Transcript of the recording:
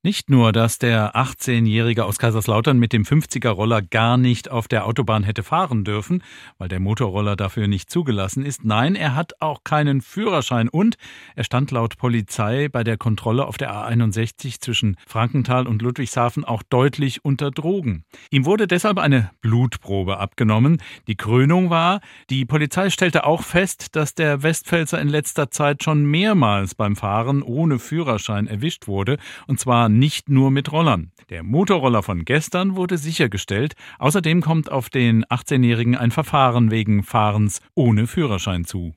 Nicht nur, dass der 18-Jährige aus Kaiserslautern mit dem 50er-Roller gar nicht auf der Autobahn hätte fahren dürfen, weil der Motorroller dafür nicht zugelassen ist. Nein, er hat auch keinen Führerschein und er stand laut Polizei bei der Kontrolle auf der A61 zwischen Frankenthal und Ludwigshafen auch deutlich unter Drogen. Ihm wurde deshalb eine Blutprobe abgenommen. Die Krönung war, die Polizei stellte auch fest, dass der Westpfälzer in letzter Zeit schon mehrmals beim Fahren ohne Führerschein erwischt wurde, und zwar nicht nur mit Rollern. Der Motorroller von gestern wurde sichergestellt. Außerdem kommt auf den 18-Jährigen ein Verfahren wegen Fahrens ohne Führerschein zu.